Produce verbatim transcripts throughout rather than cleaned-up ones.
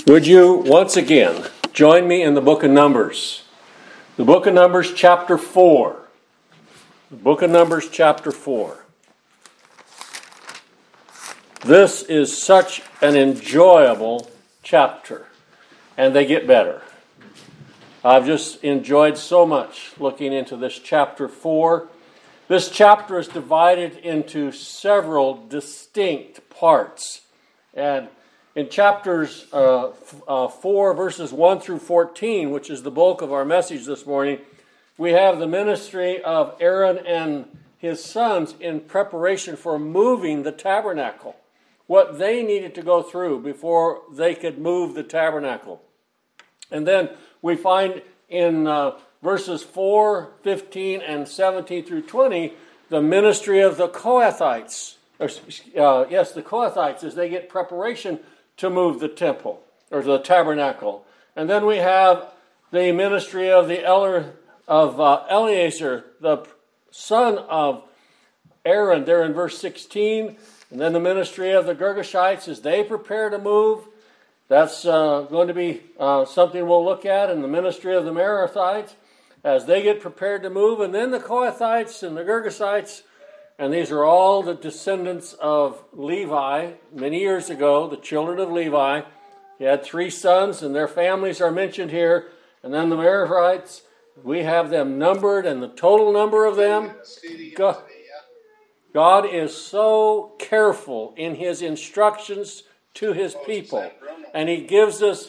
Would you once again join me in the book of Numbers? The book of Numbers chapter four. The book of Numbers chapter four. This is such an enjoyable chapter, and they get better. I've just enjoyed so much looking into this chapter four. This chapter is divided into several distinct parts, and in chapters uh, uh, four, verses one through fourteen, which is the bulk of our message this morning, we have the ministry of Aaron and his sons in preparation for moving the tabernacle, what they needed to go through before they could move the tabernacle. And then we find in uh, verses four, fifteen, and seventeen through twenty, the ministry of the Kohathites. Or, uh, yes, the Kohathites, as they get preparation to move the temple, or the tabernacle. And then we have the ministry of the elder of uh, Eleazar, the son of Aaron, there in verse sixteen. And then the ministry of the Girgashites as they prepare to move. That's uh, going to be uh, something we'll look at. In the ministry of the Merathites as they get prepared to move. And then the Kohathites and the Girgashites. And these are all the descendants of Levi. Many years ago, the children of Levi. He had three sons, and their families are mentioned here. And then the Merarites, we have them numbered, and the total number of them. God, God is so careful in his instructions to his people. And he gives us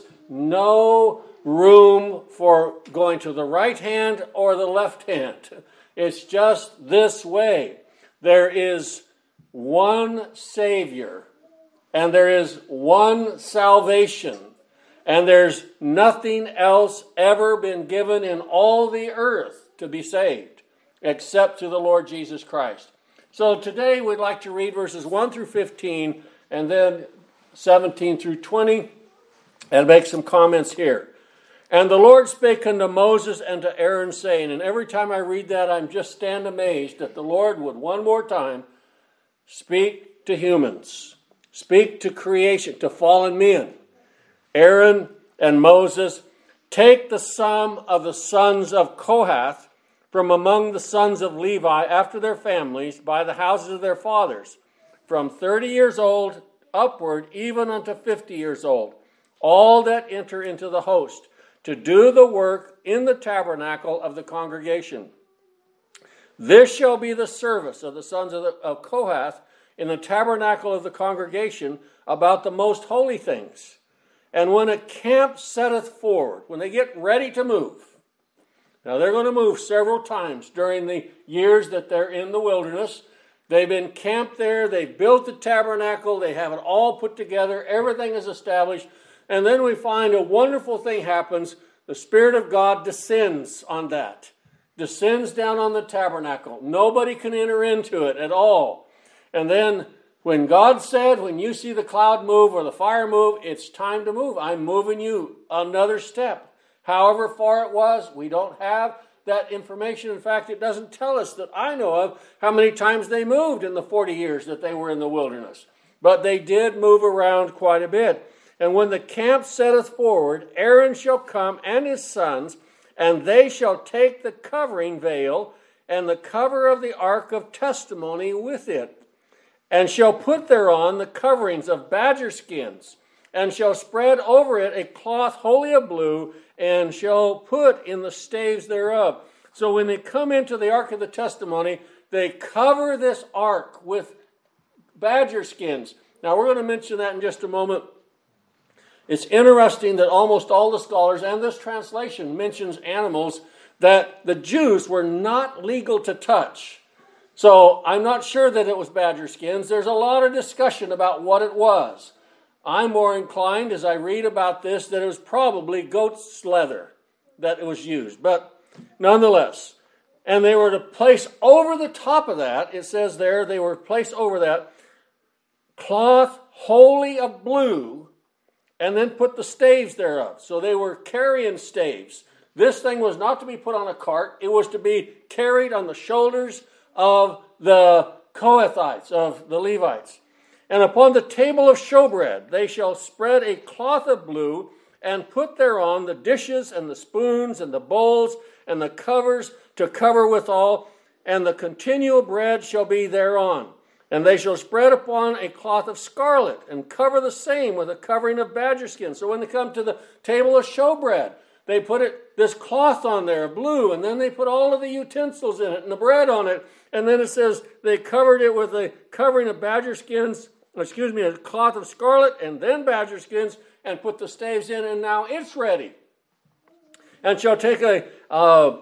no room for going to the right hand or the left hand. It's just this way. There is one Savior, and there is one salvation, and there's nothing else ever been given in all the earth to be saved, except to the Lord Jesus Christ. So today we'd like to read verses one through fifteen, and then seventeen through twenty, and make some comments here. And the Lord spake unto Moses and to Aaron, saying, and every time I read that, I'm just stand amazed that the Lord would one more time speak to humans, speak to creation, to fallen men. Aaron and Moses, take the sum of the sons of Kohath from among the sons of Levi after their families by the houses of their fathers, from thirty years old upward, even unto fifty years old, all that enter into the host, to do the work in the tabernacle of the congregation. This shall be the service of the sons of, the, of Kohath in the tabernacle of the congregation about the most holy things. And when a camp setteth forward, when they get ready to move, now they're going to move several times during the years that they're in the wilderness. They've been camped there, they built the tabernacle, they have it all put together, everything is established. And then we find a wonderful thing happens. The Spirit of God descends on that. Descends down on the tabernacle. Nobody can enter into it at all. And then when God said, when you see the cloud move or the fire move, it's time to move. I'm moving you another step. However far it was, we don't have that information. In fact, it doesn't tell us that I know of how many times they moved in the forty years that they were in the wilderness. But they did move around quite a bit. And when the camp setteth forward, Aaron shall come and his sons, and they shall take the covering veil and the cover of the ark of testimony with it, and shall put thereon the coverings of badger skins, and shall spread over it a cloth wholly of blue, and shall put in the staves thereof. So when they come into the ark of the testimony, they cover this ark with badger skins. Now we're going to mention that in just a moment. It's interesting that almost all the scholars, and this translation mentions animals that the Jews were not legal to touch. So I'm not sure that it was badger skins. There's a lot of discussion about what it was. I'm more inclined, as I read about this, that it was probably goat's leather that it was used. But nonetheless, and they were to place over the top of that, it says there, they were placed over that, cloth wholly of blue, and then put the staves thereof. So they were carrying staves. This thing was not to be put on a cart. It was to be carried on the shoulders of the Kohathites, of the Levites. And upon the table of showbread they shall spread a cloth of blue, and put thereon the dishes and the spoons and the bowls and the covers to cover withal, and the continual bread shall be thereon. And they shall spread upon a cloth of scarlet, and cover the same with a covering of badger skin. So when they come to the table of showbread, they put it this cloth on there, blue, and then they put all of the utensils in it and the bread on it. And then it says they covered it with a covering of badger skins, excuse me, a cloth of scarlet, and then badger skins, and put the staves in, and now it's ready. And shall take a, uh,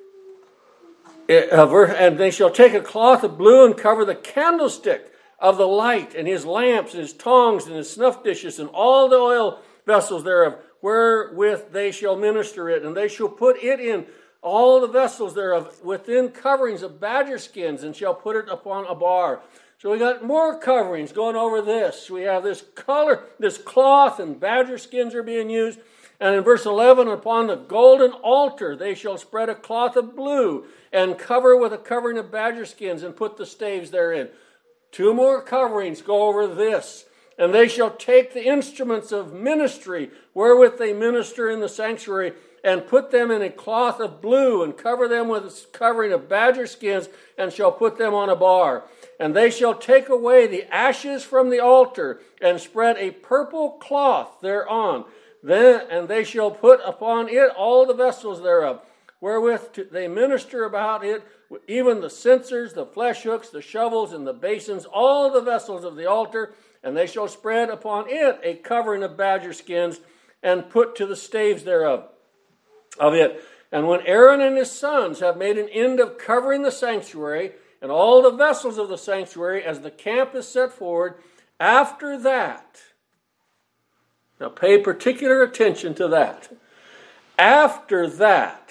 a and they shall take a cloth of blue and cover the candlestick of the light, and his lamps, and his tongs, and his snuff dishes, and all the oil vessels thereof, wherewith they shall minister it. And they shall put it in all the vessels thereof within coverings of badger skins, and shall put it upon a bar. So we got more coverings going over this. We have this color, this cloth, and badger skins are being used. And in verse eleven, upon the golden altar they shall spread a cloth of blue, and cover with a covering of badger skins, and put the staves therein. Two more coverings go over this. And they shall take the instruments of ministry, wherewith they minister in the sanctuary, and put them in a cloth of blue, and cover them with a covering of badger skins, and shall put them on a bar. And they shall take away the ashes from the altar, and spread a purple cloth thereon. Then, and they shall put upon it all the vessels thereof, wherewith to, they minister about it, even the censers, the flesh hooks, the shovels, and the basins, all the vessels of the altar. And they shall spread upon it a covering of badger skins, and put to the staves thereof of it. And when Aaron and his sons have made an end of covering the sanctuary, and all the vessels of the sanctuary, as the camp is set forward, after that, now pay particular attention to that. After that,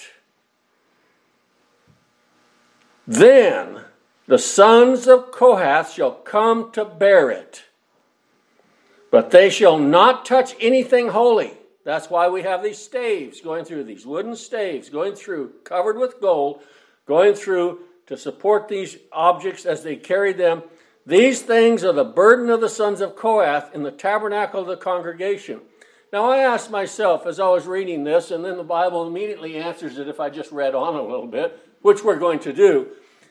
then the sons of Kohath shall come to bear it, but they shall not touch anything holy. That's why we have these staves going through, these wooden staves going through, covered with gold, going through to support these objects as they carry them. These things are the burden of the sons of Kohath in the tabernacle of the congregation. Now I asked myself as I was reading this, and then the Bible immediately answers it if I just read on a little bit, which we're going to do.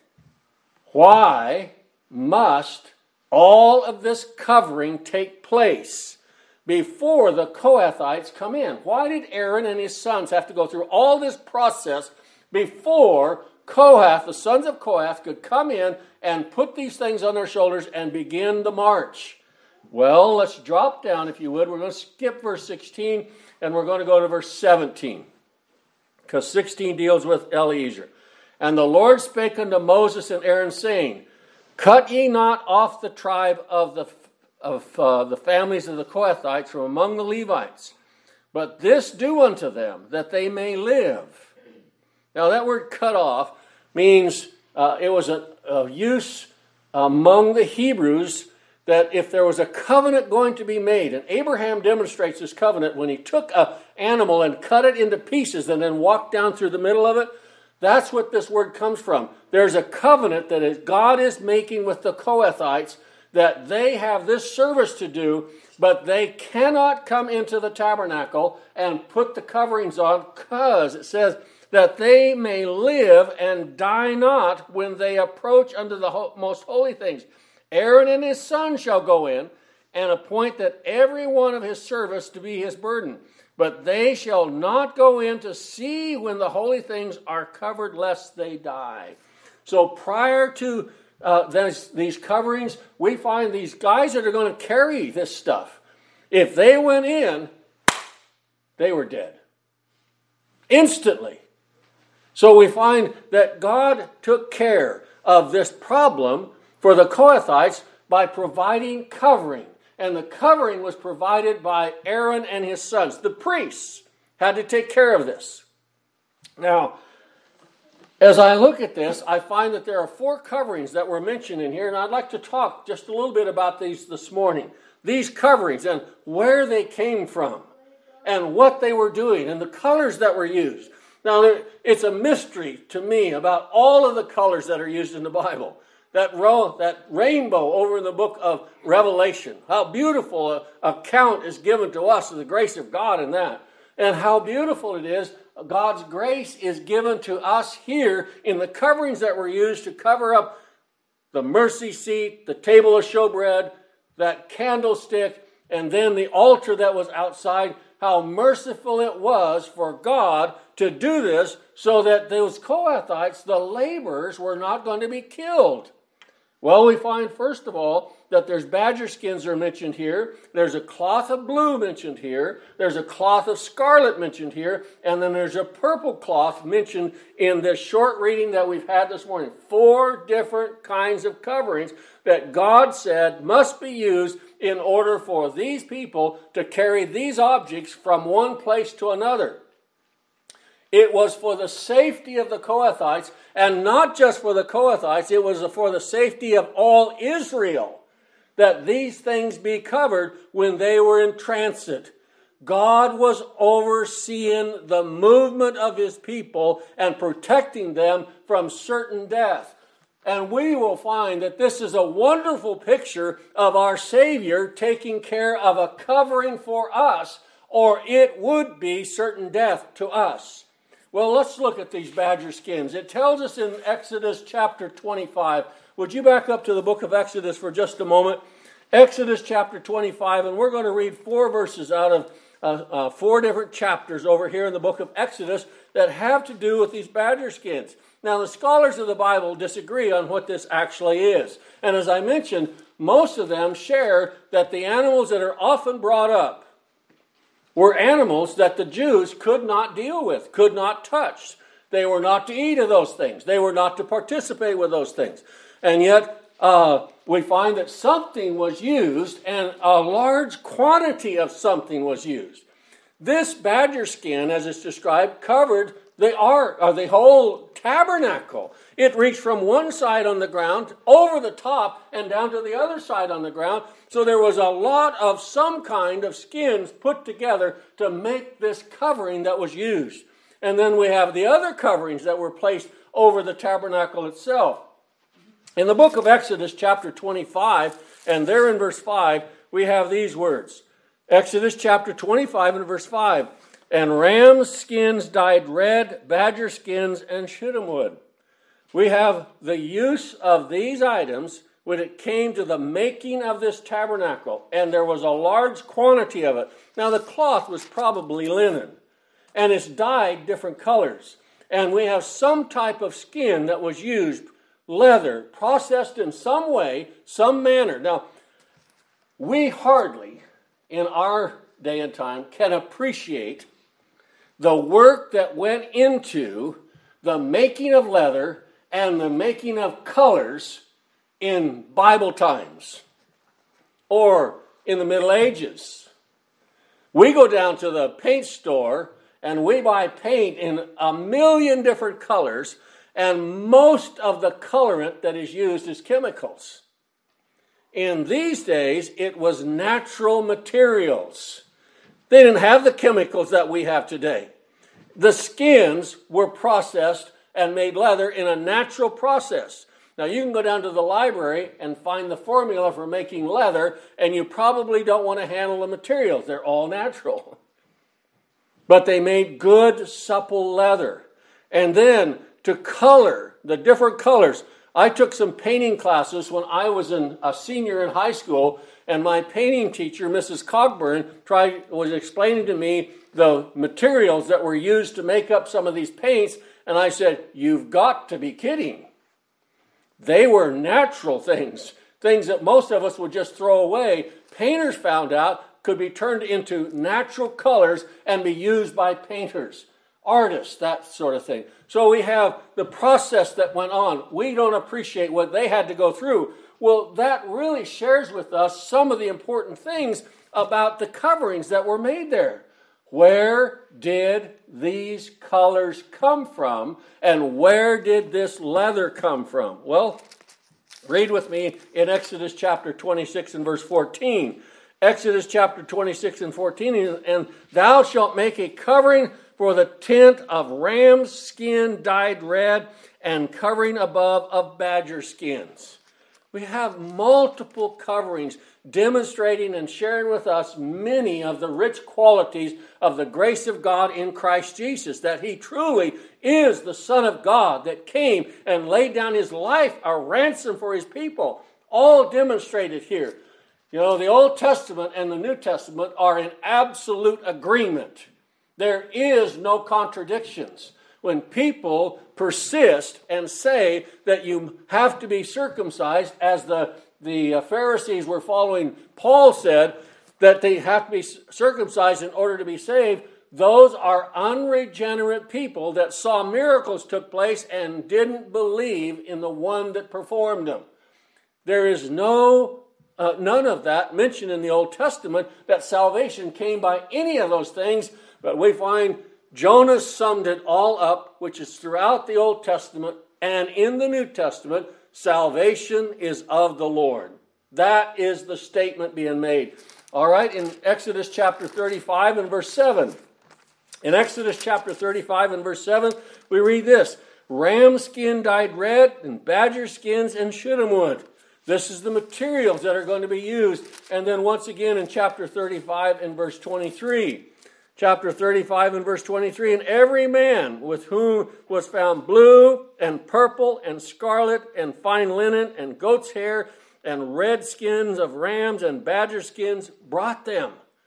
Why must all of this covering take place before the Kohathites come in? Why did Aaron and his sons have to go through all this process before Kohath, the sons of Kohath, could come in and put these things on their shoulders and begin the march? Well, let's drop down, if you would. We're going to skip verse sixteen, and we're going to go to verse seventeen, because sixteen deals with Eliezer. And the Lord spake unto Moses and Aaron, saying, Cut ye not off the tribe of the of uh, the families of the Kohathites from among the Levites, but this do unto them, that they may live. Now that word cut off means uh, it was a, a use among the Hebrews that if there was a covenant going to be made, and Abraham demonstrates this covenant when he took an animal and cut it into pieces and then walked down through the middle of it, that's what this word comes from. There's a covenant that is, God is making with the Kohathites, that they have this service to do, but they cannot come into the tabernacle and put the coverings on, because it says that they may live and die not when they approach unto the ho- most holy things. Aaron and his son shall go in and appoint that every one of his service to be his burden. But they shall not go in to see when the holy things are covered, lest they die. So prior to uh, these, these coverings, we find these guys that are going to carry this stuff. If they went in, they were dead. Instantly. So we find that God took care of this problem for the Kohathites by providing covering. And the covering was provided by Aaron and his sons. The priests had to take care of this. Now, as I look at this, I find that there are four coverings that were mentioned in here, and I'd like to talk just a little bit about these this morning. These coverings and where they came from and what they were doing and the colors that were used. Now, it's a mystery to me about all of the colors that are used in the Bible. that row, that rainbow over in the book of Revelation. How beautiful a account is given to us of the grace of God in that. And how beautiful it is, God's grace is given to us here in the coverings that were used to cover up the mercy seat, the table of showbread, that candlestick, and then the altar that was outside. How merciful it was for God to do this so that those Kohathites, the laborers, were not going to be killed. Well, we find, first of all, that there's badger skins are mentioned here. There's a cloth of blue mentioned here. There's a cloth of scarlet mentioned here. And then there's a purple cloth mentioned in this short reading that we've had this morning. Four different kinds of coverings that God said must be used in order for these people to carry these objects from one place to another. It was for the safety of the Kohathites, and not just for the Kohathites, it was for the safety of all Israel, that these things be covered when they were in transit. God was overseeing the movement of his people and protecting them from certain death. And we will find that this is a wonderful picture of our Savior taking care of a covering for us, or it would be certain death to us. Well, let's look at these badger skins. It tells us in Exodus chapter twenty-five. Would you back up to the book of Exodus for just a moment? Exodus chapter twenty-five, and we're going to read four verses out of uh, uh, four different chapters over here in the book of Exodus that have to do with these badger skins. Now, the scholars of the Bible disagree on what this actually is. And as I mentioned, most of them share that the animals that are often brought up were animals that the Jews could not deal with, could not touch. They were not to eat of those things. They were not to participate with those things. And yet, uh, we find that something was used, and a large quantity of something was used. This badger skin, as it's described, covered the ark, or the whole tabernacle. It reached from one side on the ground, over the top, and down to the other side on the ground. So there was a lot of some kind of skins put together to make this covering that was used. And then we have the other coverings that were placed over the tabernacle itself. In the book of Exodus, chapter twenty-five, and there in verse five, we have these words. Exodus chapter twenty-five and verse five. And ram's skins dyed red, badger skins, and shittim wood. We have the use of these items when it came to the making of this tabernacle. And there was a large quantity of it. Now the cloth was probably linen. And it's dyed different colors. And we have some type of skin that was used, leather, processed in some way, some manner. Now, we hardly, in our day and time, can appreciate the work that went into the making of leather and the making of colors in Bible times or in the Middle Ages. We go down to the paint store and we buy paint in a million different colors, and most of the colorant that is used is chemicals. In these days, it was natural materials. They didn't have the chemicals that we have today. The skins were processed and made leather in a natural process. Now, you can go down to the library and find the formula for making leather, and you probably don't want to handle the materials. They're all natural. But they made good, supple leather. And then to color, the different colors. I took some painting classes when I was in, a senior in high school, and my painting teacher, Missus Cogburn, tried, was explaining to me the materials that were used to make up some of these paints, and I said, "You've got to be kidding." They were natural things, things that most of us would just throw away. Painters found out could be turned into natural colors and be used by painters, artists, that sort of thing. So we have the process that went on. We don't appreciate what they had to go through. Well, that really shares with us some of the important things about the coverings that were made there. Where did these colors come from, and where did this leather come from? Well, read with me in Exodus chapter twenty-six and verse fourteen. Exodus chapter twenty-six and fourteen, and thou shalt make a covering for the tent of ram's skin dyed red, and covering above of badger skins. We have multiple coverings demonstrating and sharing with us many of the rich qualities of the grace of God in Christ Jesus, that he truly is the Son of God that came and laid down his life, a ransom for his people, all demonstrated here. You know, the Old Testament and the New Testament are in absolute agreement. There is no contradictions. When people persist and say that you have to be circumcised, as the, the Pharisees were following Paul said, that they have to be circumcised in order to be saved, those are unregenerate people that saw miracles took place and didn't believe in the one that performed them. There is no uh, none of that mentioned in the Old Testament, that salvation came by any of those things, but we find Jonah summed it all up, which is throughout the Old Testament and in the New Testament, salvation is of the Lord. That is the statement being made. All right, in Exodus chapter thirty-five and verse seven. In Exodus chapter thirty-five and verse seven, we read this: ram skin dyed red and badger skins and shittim wood. This is the materials that are going to be used. And then once again in chapter thirty-five and verse twenty-three. Chapter thirty-five and verse twenty-three, and every man with whom was found blue and purple and scarlet and fine linen and goat's hair and red skins of rams and badger skins brought them.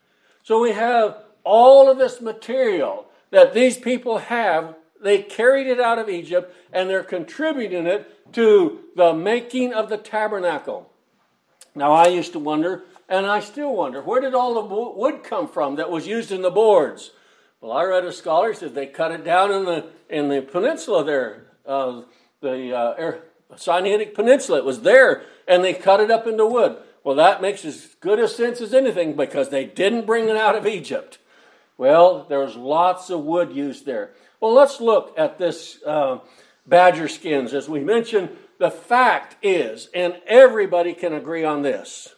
So we have all of this material that these people have. They carried it out of Egypt and they're contributing it to the making of the tabernacle. Now I used to wonder, and I still wonder, where did all the wood come from that was used in the boards? Well, I read a scholar said they cut it down in the in the peninsula there, uh, the uh, Sinaitic Peninsula. It was there, and they cut it up into wood. Well, that makes as good a sense as anything, because they didn't bring it out of Egypt. Well, there's lots of wood used there. Well, let's look at this uh, badger skins. As we mentioned, the fact is, and everybody can agree on this,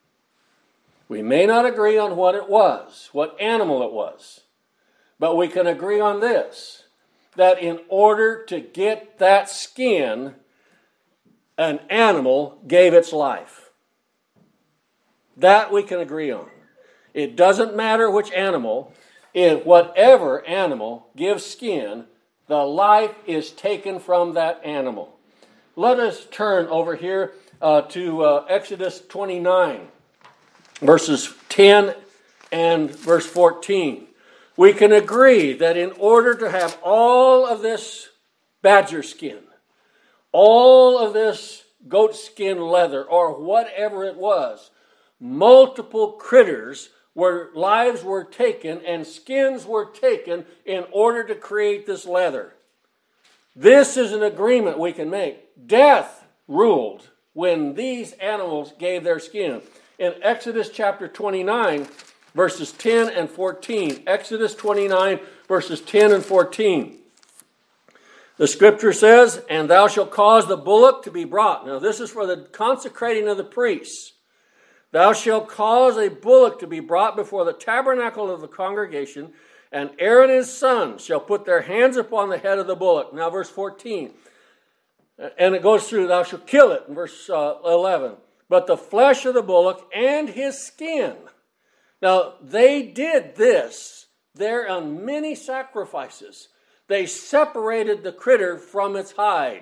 we may not agree on what it was, what animal it was, but we can agree on this, that in order to get that skin, an animal gave its life. That we can agree on. It doesn't matter which animal, if whatever animal gives skin, the life is taken from that animal. Let us turn over here uh, to uh, Exodus twenty-nine. Verses ten and verse fourteen. We can agree that in order to have all of this badger skin, all of this goat skin leather, or whatever it was, multiple critters where lives were taken and skins were taken in order to create this leather. This is an agreement we can make. Death ruled when these animals gave their skin. In Exodus chapter twenty-nine, verses ten and fourteen. Exodus twenty-nine, verses ten and fourteen. The scripture says, and thou shalt cause the bullock to be brought. Now this is for the consecrating of the priests. Thou shalt cause a bullock to be brought before the tabernacle of the congregation, and Aaron and his sons shall put their hands upon the head of the bullock. Now verse fourteen. And it goes through, thou shalt kill it, in verse uh, eleven. But the flesh of the bullock and his skin. Now, they did this there on many sacrifices. They separated the critter from its hide.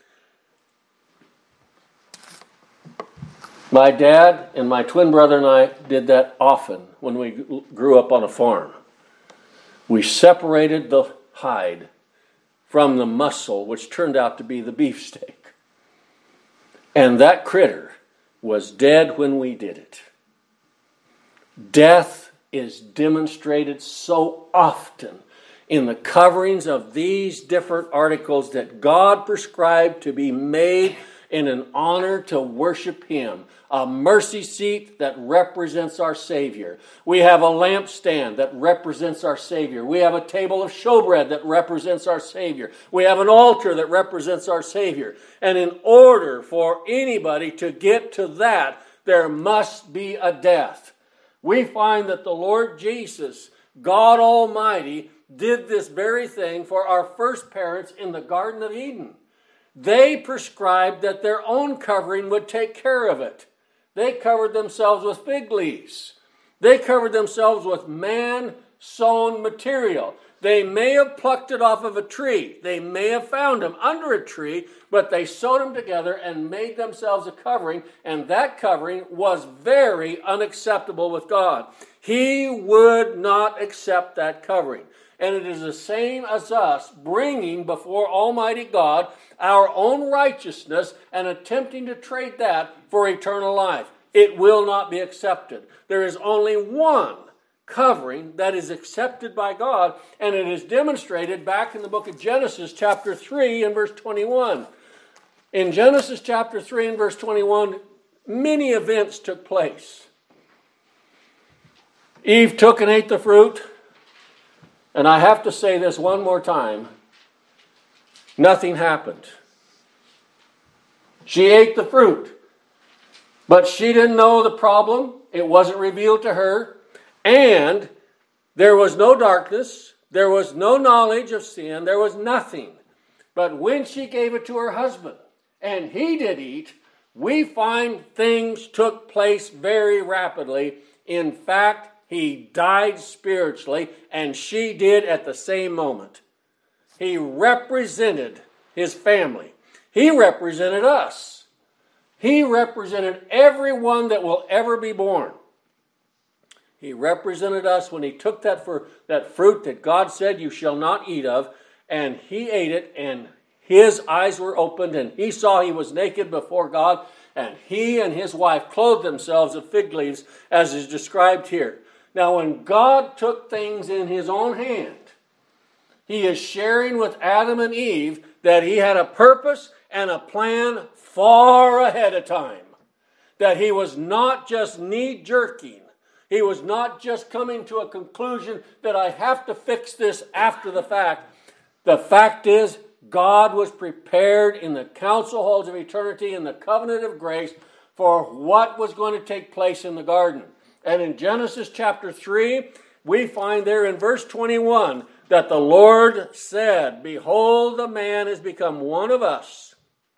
My dad and my twin brother and I did that often when we grew up on a farm. We separated the hide from the muscle, which turned out to be the beefsteak. And that critter was dead when we did it. Death is demonstrated so often in the coverings of these different articles that God prescribed to be made in an honor to worship Him. A mercy seat that represents our Savior. We have a lampstand that represents our Savior. We have a table of showbread that represents our Savior. We have an altar that represents our Savior. And in order for anybody to get to that, there must be a death. We find that the Lord Jesus, God Almighty, did this very thing for our first parents in the Garden of Eden. They prescribed that their own covering would take care of it. They covered themselves with fig leaves. They covered themselves with man-sewn material. They may have plucked it off of a tree. They may have found them under a tree, but they sewed them together and made themselves a covering, and that covering was very unacceptable with God. He would not accept that covering. And it is the same as us bringing before Almighty God our own righteousness and attempting to trade that for eternal life. It will not be accepted. There is only one covering that is accepted by God, and it is demonstrated back in the book of Genesis chapter three and verse twenty-one. In Genesis chapter three and verse twenty-one, many events took place. Eve took and ate the fruit, and I have to say this one more time, nothing happened. She ate the fruit, but she didn't know the problem. It wasn't revealed to her. And there was no darkness, there was no knowledge of sin, there was nothing. But when she gave it to her husband, and he did eat, we find things took place very rapidly. In fact, he died spiritually, and she did at the same moment. He represented his family. He represented us. He represented everyone that will ever be born. He represented us when he took that, for, that fruit that God said you shall not eat of, and he ate it, and his eyes were opened, and he saw he was naked before God, and he and his wife clothed themselves with fig leaves, as is described here. Now, when God took things in his own hand, he is sharing with Adam and Eve that he had a purpose and a plan far ahead of time. That he was not just knee-jerking. He was not just coming to a conclusion that I have to fix this after the fact. The fact is, God was prepared in the council halls of eternity, in the covenant of grace, for what was going to take place in the garden. And in Genesis chapter three, we find there in verse twenty-one that the Lord said, "Behold, the man has become one of us."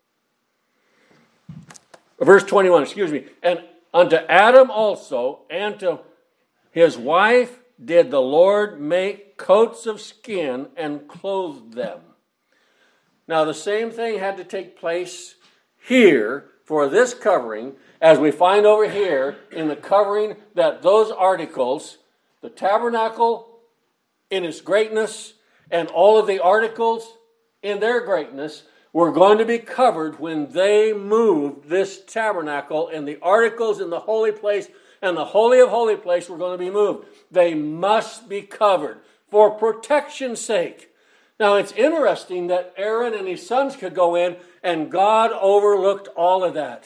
Verse twenty-one, excuse me. "And unto Adam also, and to his wife did the Lord make coats of skin and clothed them." Now the same thing had to take place here for this covering, as we find over here in the covering that those articles, the tabernacle in its greatness and all of the articles in their greatness, were going to be covered when they moved this tabernacle, and the articles in the holy place and the holy of holy place were going to be moved. They must be covered for protection's sake. Now it's interesting that Aaron and his sons could go in, and God overlooked all of that.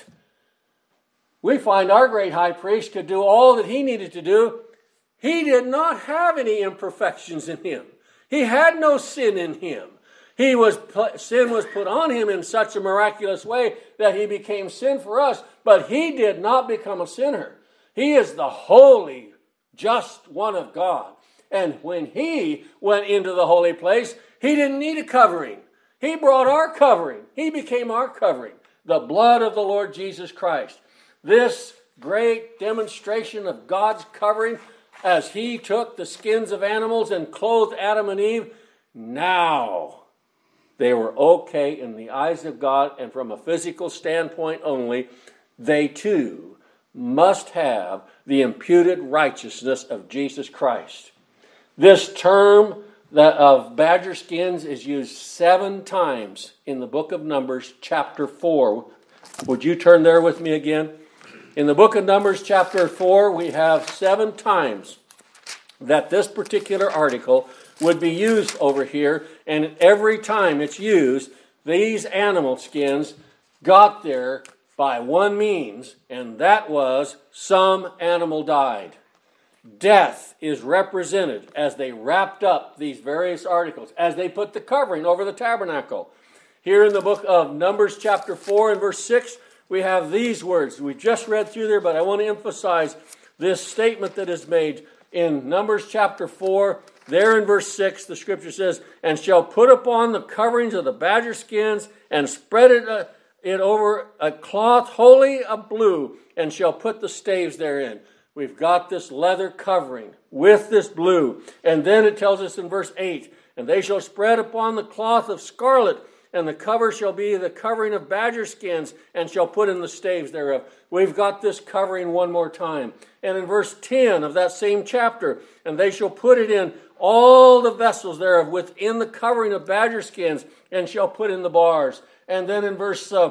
We find our great high priest could do all that he needed to do. He did not have any imperfections in him. He had no sin in him. He was sin was put on him in such a miraculous way that he became sin for us, but he did not become a sinner. He is the holy, just one of God. And when he went into the holy place, he didn't need a covering. He brought our covering. He became our covering, the blood of the Lord Jesus Christ. This great demonstration of God's covering as he took the skins of animals and clothed Adam and Eve, now they were okay in the eyes of God, and from a physical standpoint only, they too must have the imputed righteousness of Jesus Christ. This term that of badger skins is used seven times in the book of Numbers chapter four. Would you turn there with me again? In the book of Numbers chapter four, we have seven times that this particular article would be used over here, and every time it's used, these animal skins got there by one means, and that was some animal died. Death is represented as they wrapped up these various articles, as they put the covering over the tabernacle. Here in the book of Numbers chapter four and verse six, we have these words. We just read through there, but I want to emphasize this statement that is made in Numbers chapter four there in verse six, the scripture says, and shall put upon the coverings of the badger skins and spread it, uh, it over a cloth wholly of blue, and shall put the staves therein. We've got this leather covering with this blue. And then it tells us in verse eight, and they shall spread upon the cloth of scarlet, and the cover shall be the covering of badger skins, and shall put in the staves thereof. We've got this covering one more time. And in verse ten of that same chapter, and they shall put it in all the vessels thereof within the covering of badger skins, and shall put in the bars. And then in verse uh,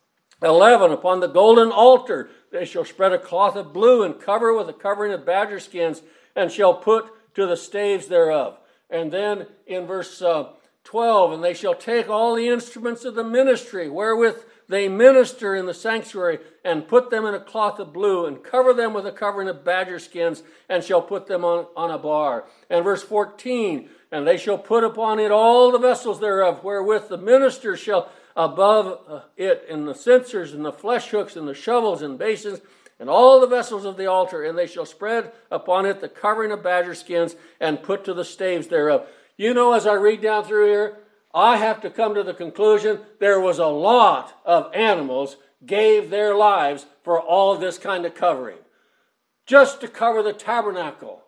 eleven, upon the golden altar, they shall spread a cloth of blue and cover with a covering of badger skins, and shall put to the staves thereof. And then in verse uh, twelve, and they shall take all the instruments of the ministry wherewith they minister in the sanctuary, and put them in a cloth of blue, and cover them with a covering of badger skins, and shall put them on, on a bar. And verse fourteen, and they shall put upon it all the vessels thereof, wherewith the minister shall above it in the censers and the flesh hooks and the shovels and basins, and all the vessels of the altar, and they shall spread upon it the covering of badger skins, and put to the staves thereof. You know, as I read down through here, I have to come to the conclusion there was a lot of animals gave their lives for all this kind of covering. Just to cover the tabernacle.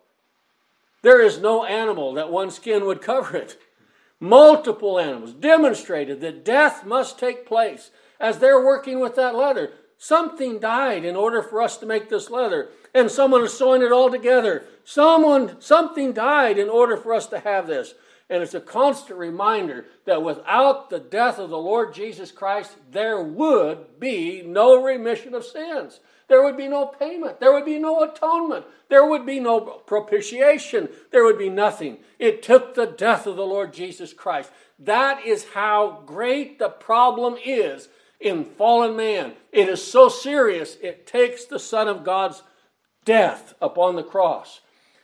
There is no animal that one skin would cover it. Multiple animals demonstrated that death must take place as they're working with that leather. Something died in order for us to make this leather, and someone is sewing it all together. Someone, something died in order for us to have this. And it's a constant reminder that without the death of the Lord Jesus Christ, there would be no remission of sins. There would be no payment. There would be no atonement. There would be no propitiation. There would be nothing. It took the death of the Lord Jesus Christ. That is how great the problem is in fallen man. It is so serious, it takes the Son of God's death upon the cross.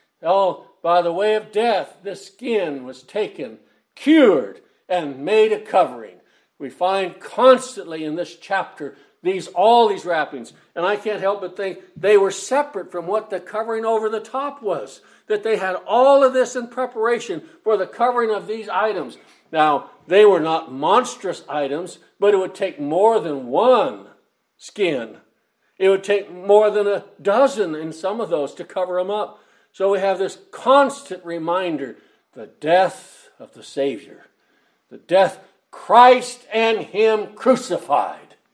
Oh, by the way of death, the skin was taken, cured, and made a covering. We find constantly in this chapter these all these wrappings. And I can't help but think they were separate from what the covering over the top was. That they had all of this in preparation for the covering of these items. Now, they were not monstrous items, but it would take more than one skin. It would take more than a dozen in some of those to cover them up. So we have this constant reminder, the death of the Savior. The death, Christ and Him crucified.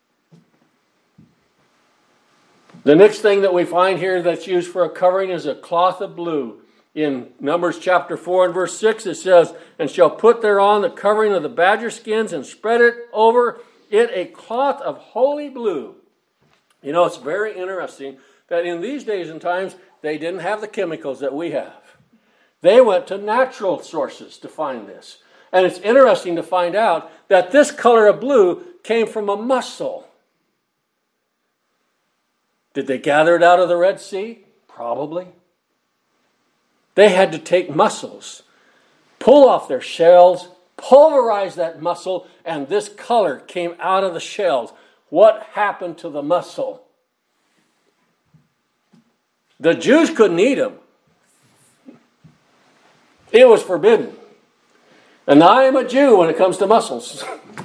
The next thing that we find here that's used for a covering is a cloth of blue. In Numbers chapter four and verse six it says, and shall put thereon the covering of the badger skins and spread it over it a cloth of holy blue. You know, it's very interesting that in these days and times, they didn't have the chemicals that we have. They went to natural sources to find this. And it's interesting to find out that this color of blue came from a mussel. Did they gather it out of the Red Sea? Probably. They had to take mussels, pull off their shells, pulverize that mussel, and this color came out of the shells. What happened to the mussel? The Jews couldn't eat them. It was forbidden. And I am a Jew when it comes to mussels.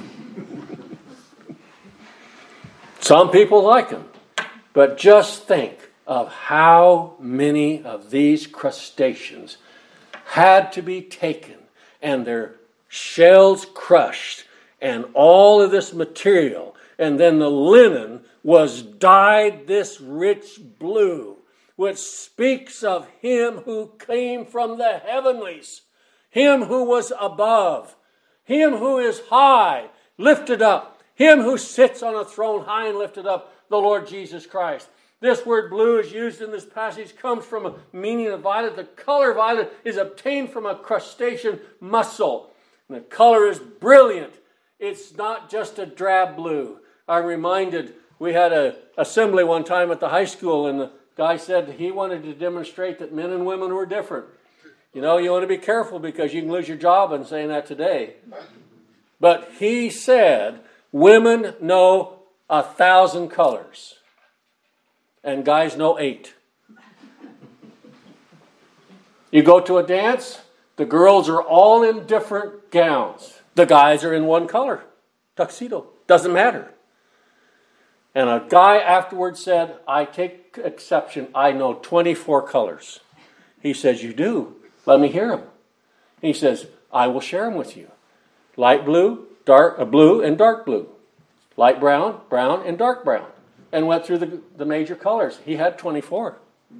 Some people like them. But just think of how many of these crustaceans had to be taken and their shells crushed and all of this material, and then the linen was dyed this rich blue, which speaks of Him who came from the heavenlies, Him who was above, Him who is high, lifted up, Him who sits on a throne high and lifted up, the Lord Jesus Christ. This word blue is used in this passage, comes from a meaning of violet. The color violet is obtained from a crustacean mussel. And the color is brilliant. It's not just a drab blue. I'm reminded, we had an assembly one time at the high school, and the guy said he wanted to demonstrate that men and women were different. You know, you want to be careful because you can lose your job in saying that today. But he said, women know a thousand colors, and guys know eight. You go to a dance, The girls are all in different gowns. The guys are in one color, tuxedo. Doesn't matter. And a guy afterwards said, I take exception. I know twenty-four colors. He says, you do? Let me hear them. He says, I will share them with you. Light blue, dark uh, blue, and dark blue. Light brown, brown, and dark brown. And went through the, the major colors. He had twenty-four.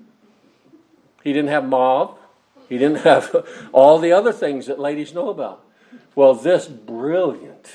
He didn't have mauve. He didn't have all the other things that ladies know about. Well, this brilliant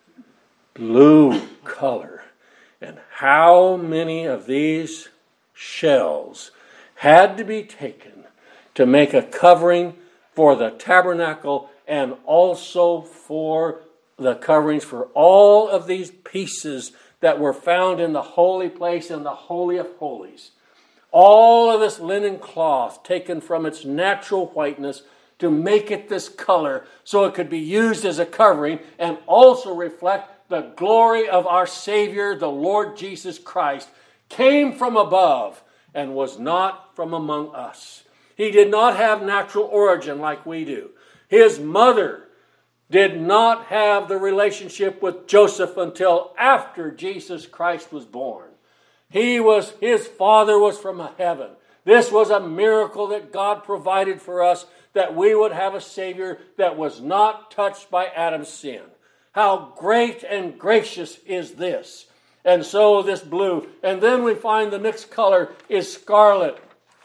blue color. And how many of these shells had to be taken to make a covering for the tabernacle and also for the coverings for all of these pieces that were found in the holy place and the Holy of Holies. All of this linen cloth taken from its natural whiteness to make it this color so it could be used as a covering and also reflect the glory of our Savior, the Lord Jesus Christ, came from above and was not from among us. He did not have natural origin like we do. His mother did not have the relationship with Joseph until after Jesus Christ was born. He was, his father was from heaven. This was a miracle that God provided for us, that we would have a Savior that was not touched by Adam's sin. How great and gracious is this. And so this blue. And then we find the next color is scarlet.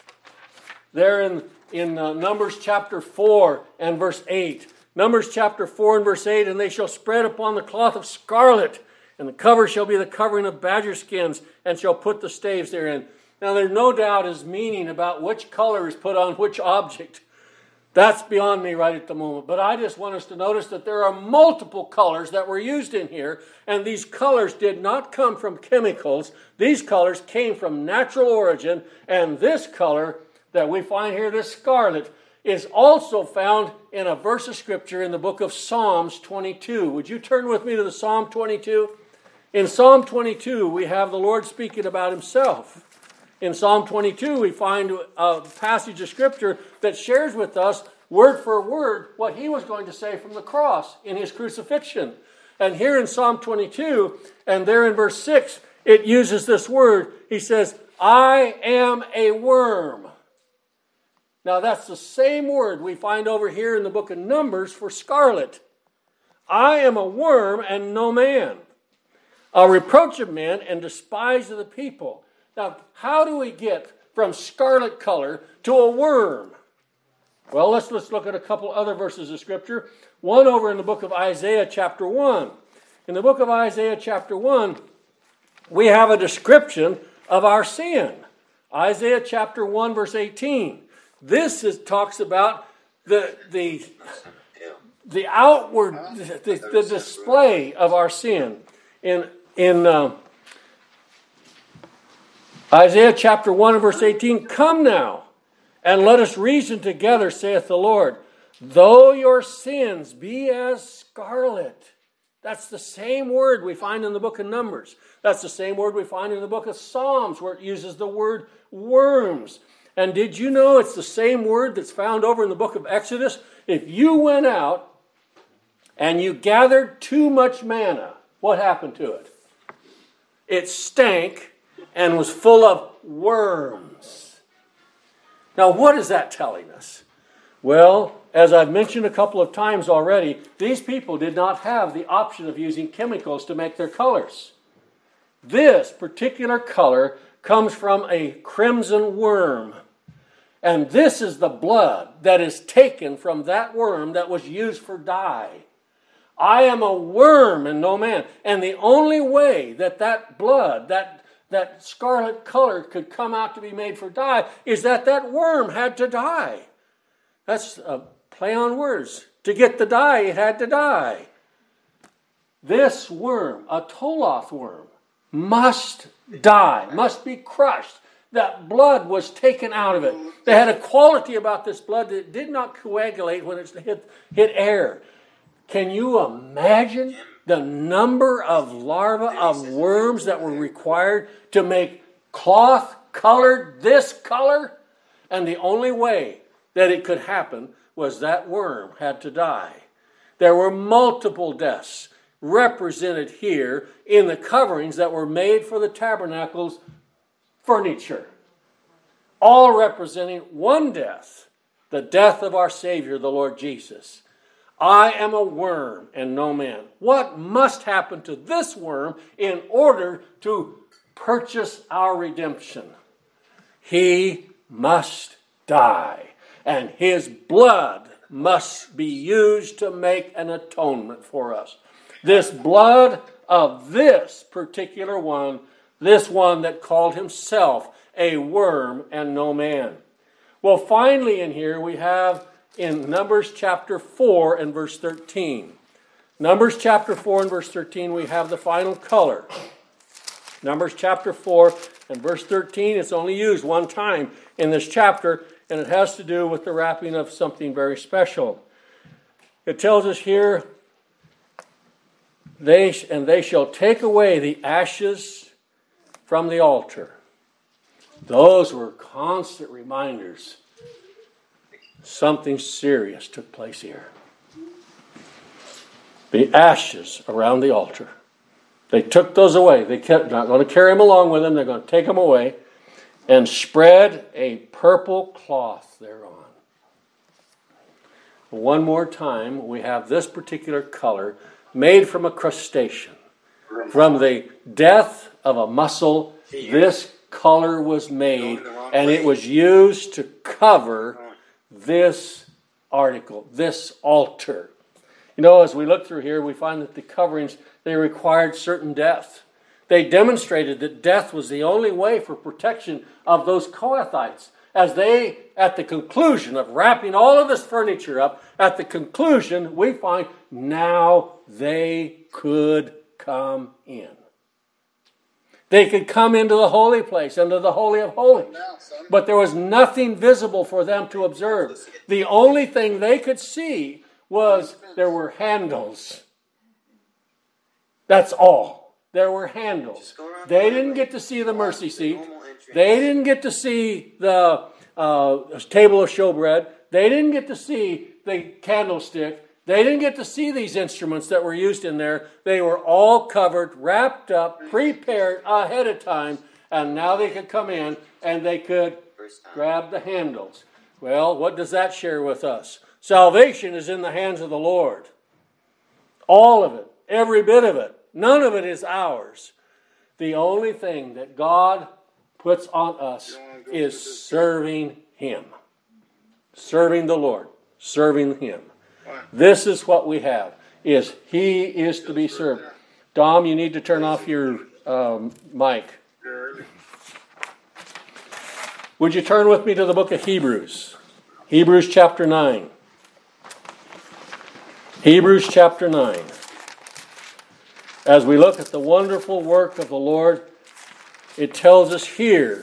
There in, in uh, Numbers chapter four and verse eight. Numbers chapter four and verse eight. And they shall spread upon the cloth of scarlet. And the cover shall be the covering of badger skins. And shall put the staves therein. Now there's no doubt his meaning about which color is put on which object. That's beyond me right at the moment. But I just want us to notice that there are multiple colors that were used in here. And these colors did not come from chemicals. These colors came from natural origin. And this color that we find here, this scarlet, is also found in a verse of Scripture in the book of Psalms twenty-two. Would you turn with me to the Psalm twenty-two? In Psalm twenty-two, we have the Lord speaking about himself. In Psalm twenty-two, we find a passage of Scripture that shares with us, word for word, what he was going to say from the cross in his crucifixion. And here in Psalm twenty-two, and there in verse six, it uses this word. He says, I am a worm. Now that's the same word we find over here in the book of Numbers for scarlet. I am a worm and no man, a reproach of men and despised of the people. Now, how do we get from scarlet color to a worm? Well, let's, let's look at a couple other verses of Scripture. One over in the book of Isaiah chapter one. In the book of Isaiah chapter one, we have a description of our sin. Isaiah chapter one, verse eighteen. This is, talks about the, the, the outward, the, the display of our sin. In, in uh, Isaiah chapter one and verse eighteen, come now, and let us reason together, saith the Lord. Though your sins be as scarlet. That's the same word we find in the book of Numbers. That's the same word we find in the book of Psalms, where it uses the word worms. And did you know it's the same word that's found over in the book of Exodus? If you went out and you gathered too much manna, what happened to it? It stank and was full of worms. Now, what is that telling us? Well, as I've mentioned a couple of times already, these people did not have the option of using chemicals to make their colors. This particular color comes from a crimson worm. And this is the blood that is taken from that worm that was used for dye. I am a worm and no man. And the only way that that blood, that, that scarlet color could come out to be made for dye is that that worm had to die. That's a play on words. To get the dye, it had to die. This worm, a Toloth worm, must die, must be crushed. That blood was taken out of it. They had a quality about this blood that did not coagulate when it hit, hit air. Can you imagine the number of larvae of worms that were required to make cloth colored this color? And the only way that it could happen was that worm had to die. There were multiple deaths represented here in the coverings that were made for the tabernacle's furniture, all representing one death, the death of our Savior, the Lord Jesus. I am a worm and no man. What must happen to this worm in order to purchase our redemption? He must die, and his blood must be used to make an atonement for us. This blood of this particular one, this one that called himself a worm and no man. Well, finally in here we have in Numbers chapter four and verse thirteen. Numbers chapter four and verse thirteen, we have the final color. Numbers chapter four and verse thirteen, it's only used one time in this chapter, and it has to do with the wrapping of something very special. It tells us here, they and they shall take away the ashes from the altar. Those were constant reminders. Something serious took place here. The ashes around the altar. They took those away. They kept not going to carry them along with them. They're going to take them away and spread a purple cloth thereon. One more time, we have this particular color made from a crustacean. From the death of a mussel, this color was made, and it was used to cover this article, this altar. You know, as we look through here, we find that the coverings, they required certain death. They demonstrated that death was the only way for protection of those Kohathites. As they, at the conclusion of wrapping all of this furniture up, at the conclusion, we find now they could come in. They could come into the holy place, into the Holy of Holies. But there was nothing visible for them to observe. The only thing they could see was there were handles. That's all. There were handles. They didn't get to see the mercy seat. They didn't get to see the uh, table of showbread. They didn't get to see the candlestick. They didn't get to see these instruments that were used in there. They were all covered, wrapped up, prepared ahead of time, and now they could come in and they could grab the handles. Well, what does that share with us? Salvation is in the hands of the Lord. All of it, every bit of it. None of it is ours. The only thing that God puts on us is serving Him. Serving the Lord. Serving Him. This is what we have, is He is to be served. Dom, you need to turn off your um, mic. Would you turn with me to the book of Hebrews? Hebrews chapter nine. Hebrews chapter nine. As we look at the wonderful work of the Lord, it tells us here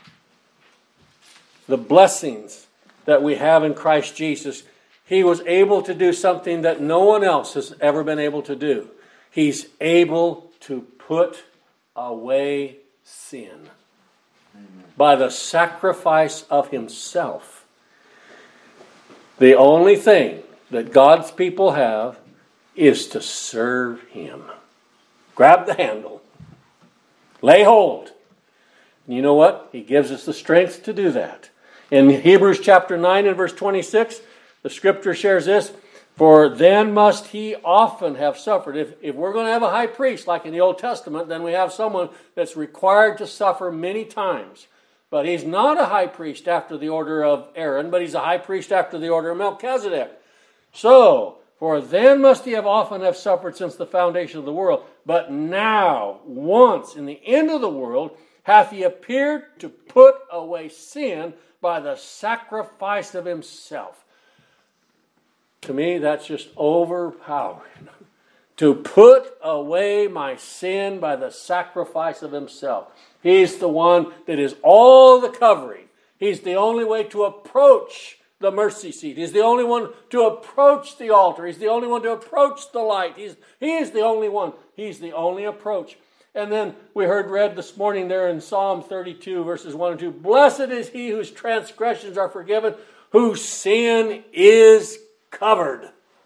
the blessings that we have in Christ Jesus. He was able to do something that no one else has ever been able to do. He's able to put away sin by the sacrifice of Himself. The only thing that God's people have is to serve Him. Grab the handle. Lay hold. And you know what? He gives us the strength to do that. In Hebrews chapter nine and verse twenty-six, the scripture shares this, for then must he often have suffered. If, if we're going to have a high priest like in the Old Testament, then we have someone that's required to suffer many times. But he's not a high priest after the order of Aaron, but he's a high priest after the order of Melchizedek. So, for then must he have often have suffered since the foundation of the world. But now, once in the end of the world, hath he appeared to put away sin by the sacrifice of himself. To me, that's just overpowering. To put away my sin by the sacrifice of himself. He's the one that is all the covering. He's the only way to approach the mercy seat. He's the only one to approach the altar. He's the only one to approach the light. He's, he is the only one. He's the only approach. And then we heard read this morning there in Psalm thirty-two, verses one and two. Blessed is he whose transgressions are forgiven, whose sin is covered.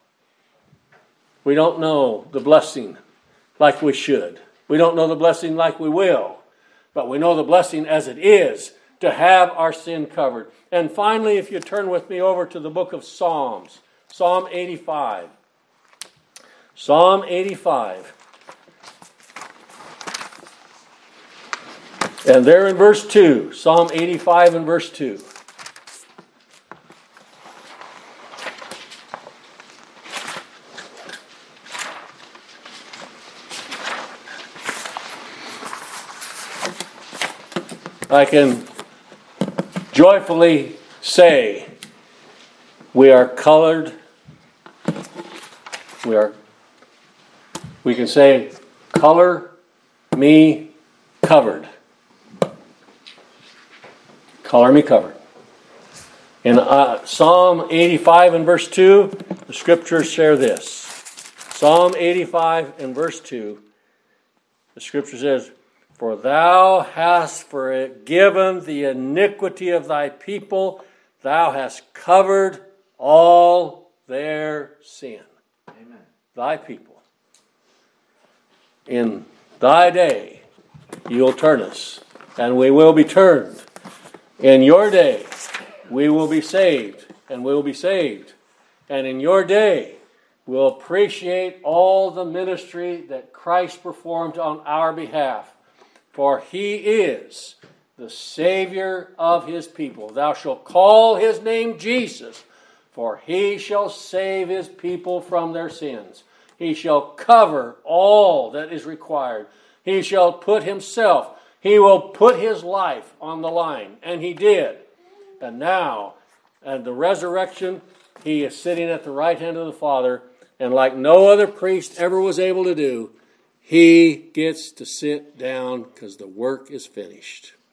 We don't know the blessing like we should. We don't know the blessing like we will. But we know the blessing as it is to have our sin covered. And finally, if you turn with me over to the book of Psalms, Psalm eighty-five. Psalm eighty-five. And there in verse two, Psalm eighty-five and verse two. I can joyfully say we are colored. We are, we can say, color me covered. Color me covered. In uh, Psalm eighty-five and verse two, the scriptures share this. Psalm eighty-five and verse two, the scripture says, "For thou hast forgiven the iniquity of thy people, thou hast covered all their sin." Amen. Thy people. In thy day you'll turn us, and we will be turned. In your day we will be saved, and we will be saved. And in your day we'll appreciate all the ministry that Christ performed on our behalf. For he is the Savior of his people. Thou shalt call his name Jesus, for he shall save his people from their sins. He shall cover all that is required. He shall put himself, he will put his life on the line. And he did. And now, at the resurrection, he is sitting at the right hand of the Father. And like no other priest ever was able to do, he gets to sit down because the work is finished.